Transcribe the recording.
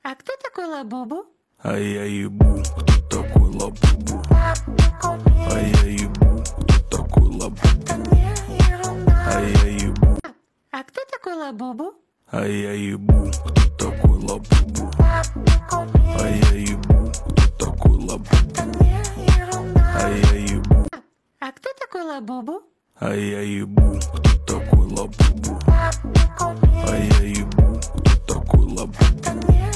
А кто такой Лабубу? А я ебу, кто такой Лабубу? А я ебу, кто такой Лабубу? А я ебу, А кто такой Лабубу? а я ебу, кто такой Лабубу? А я ебу, кто такой Лабубу? А я ебу, А кто такой Лабубу? а я ебу, кто такой Лабубу? А я ебу, кто такой Лабубу?